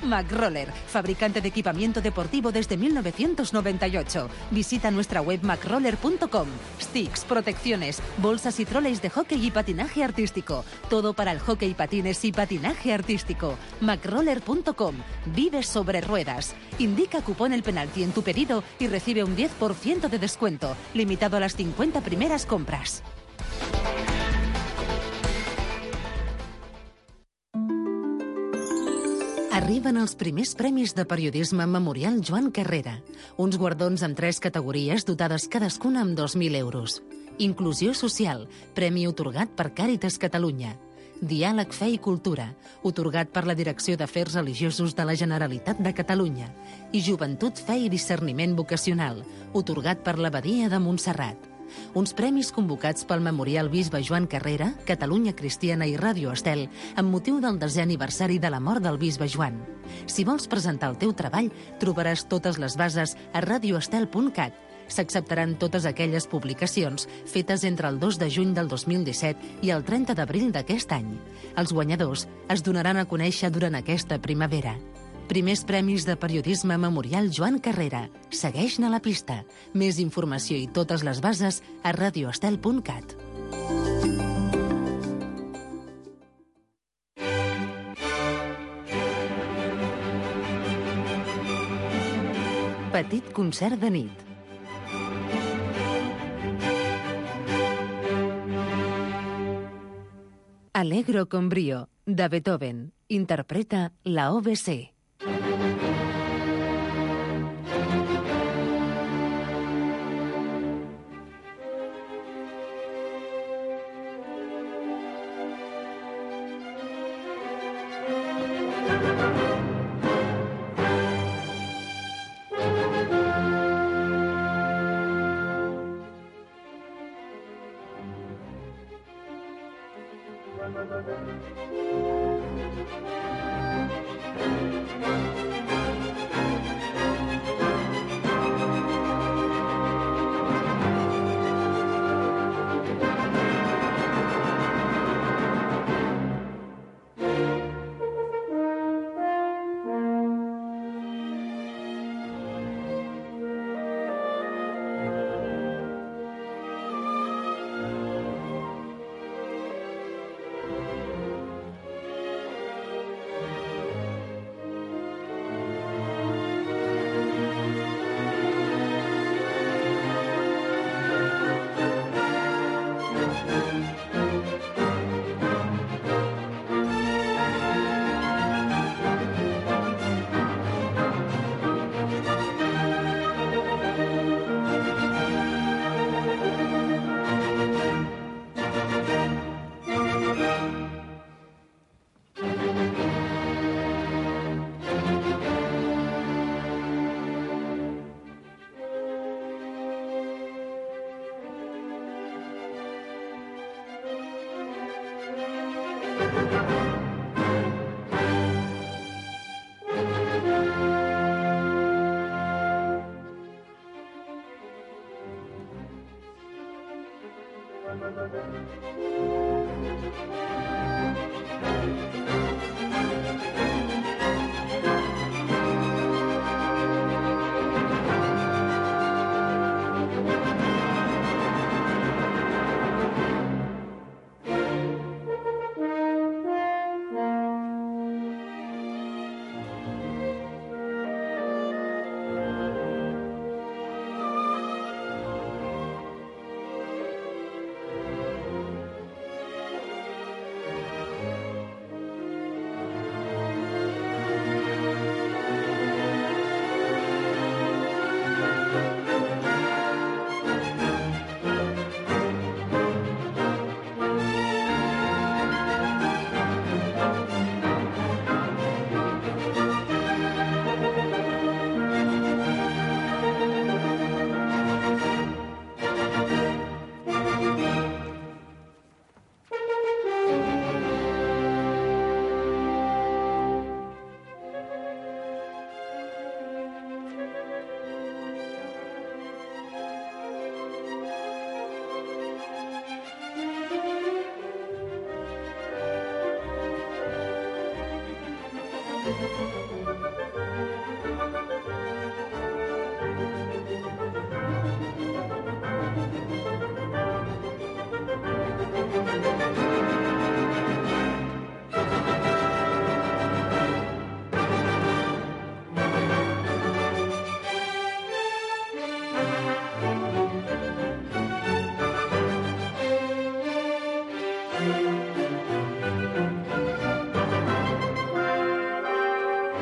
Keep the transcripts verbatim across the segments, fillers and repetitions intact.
McRoller, fabricante de equipamiento deportivo desde mil novecientos noventa y ocho. Visita nuestra web macroller punto com. Sticks, protecciones, bolsas y troleys de hockey y patinaje artístico. Todo para el hockey, patines y patinaje artístico. macroller punto com. Vive sobre ruedas. Indica cupón El Penalti en tu pedido y recibe un diez por ciento de descuento, limitado a las cincuenta primeras compras. Arriben els primers premis de periodisme Memorial Joan Carrera. Uns guardons en tres categories dotades cadascuna amb dos mil euros. Inclusió social, premi otorgat per Càritas Catalunya. Diàleg, Fe i Cultura, otorgat per la Direcció d'Afers Religiosos de la Generalitat de Catalunya. I Joventut, Fe i Discerniment Vocacional, otorgat per l'Abadia de Montserrat. Uns premis convocats pel Memorial Bisbe Joan Carrera, Catalunya Cristiana i Ràdio Estel, amb motiu del desè aniversari de la mort del Bisbe Joan. Si vols presentar el teu treball, trobaràs totes les bases a radioestel punt cat. S'acceptaran totes aquelles publicacions fetes entre el dos de juny del dos mil disset i el trenta d'abril d'aquest any. Els guanyadors es donaran a conèixer durant aquesta primavera. Primers premis de periodisme Memorial Joan Carrera. Segueix-ne la pista. Més informació i totes les bases a radioestel punt cat. Petit concert de nit. Allegro con brío, de Beethoven. Interpreta la O B C.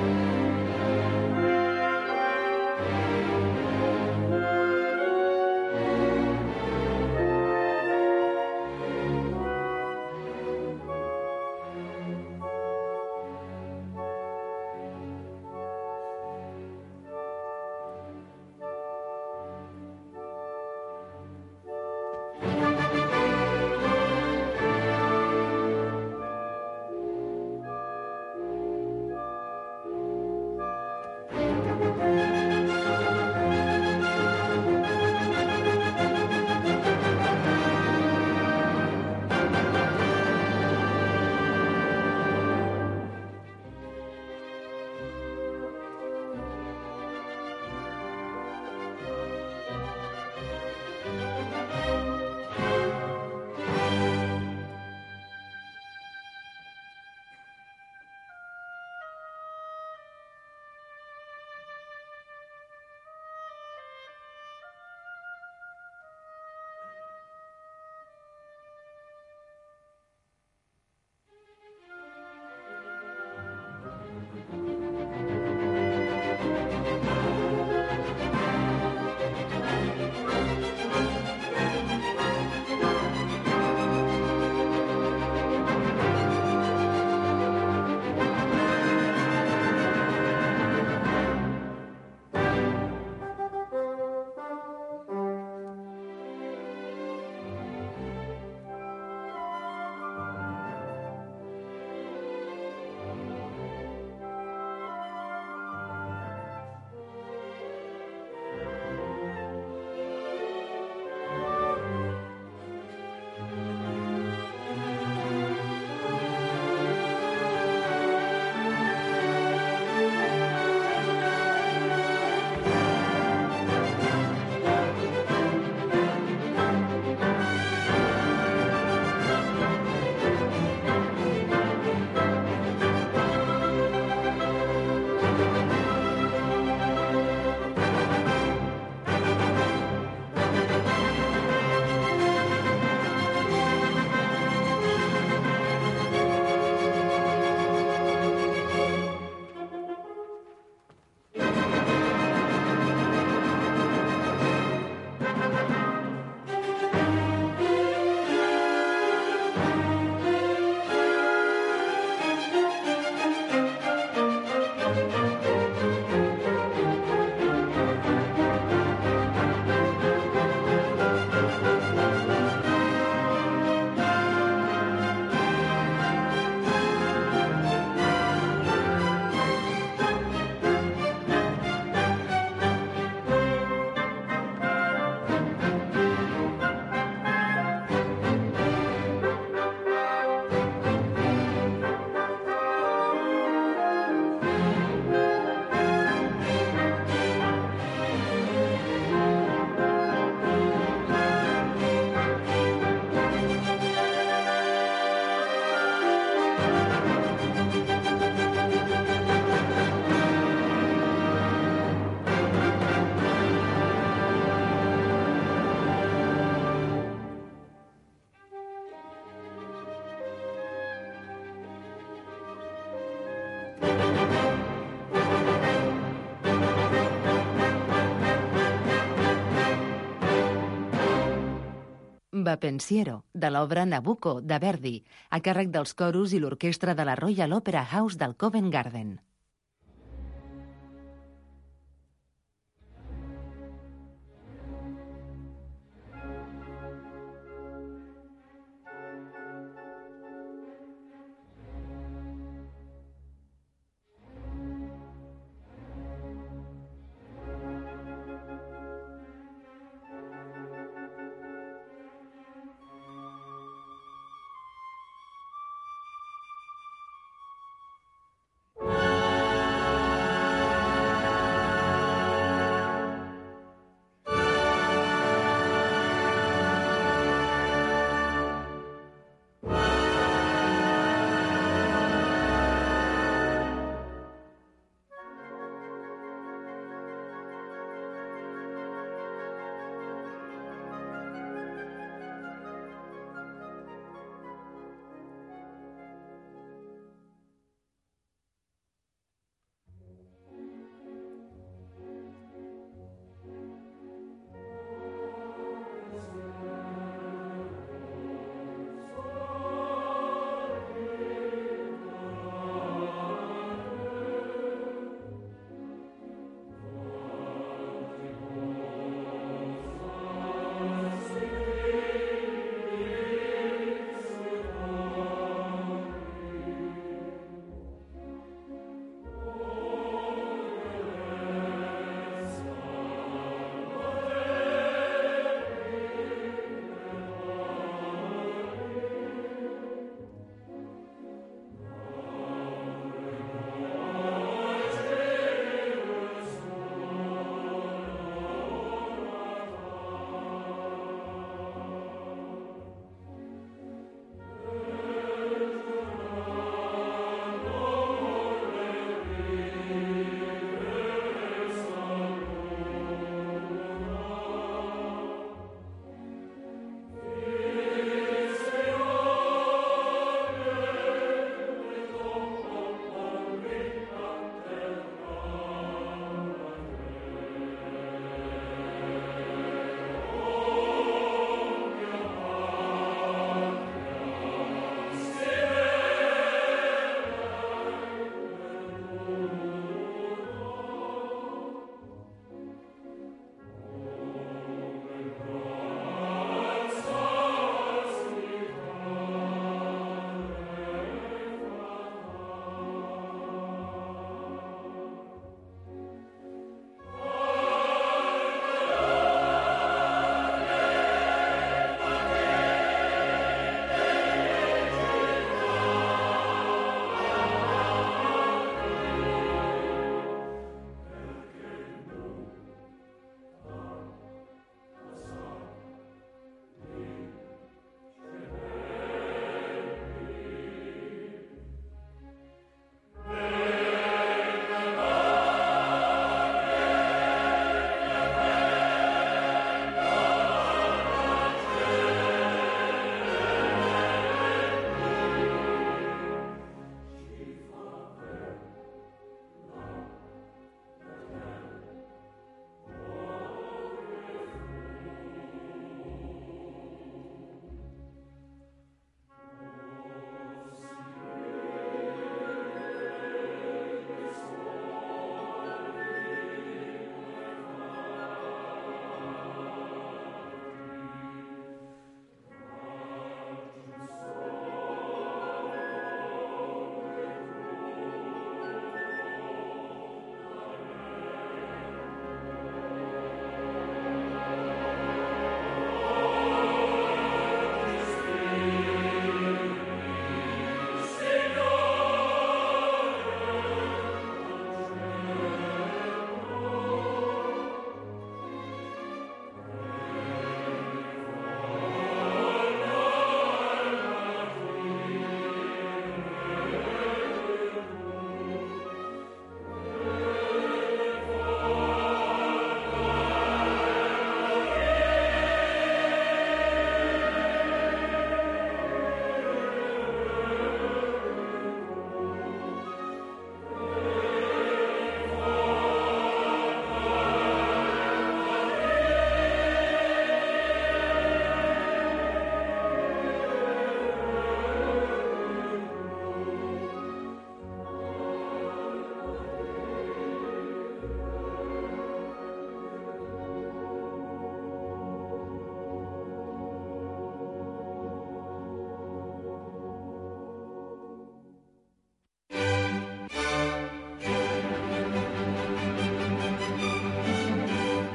Va Pensiero, de l'obra Nabucco, de Verdi, a càrrec dels coros i l'orquestra de la Royal Opera House del Covent Garden.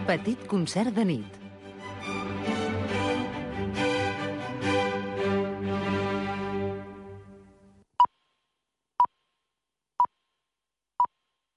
Petit concert de nit.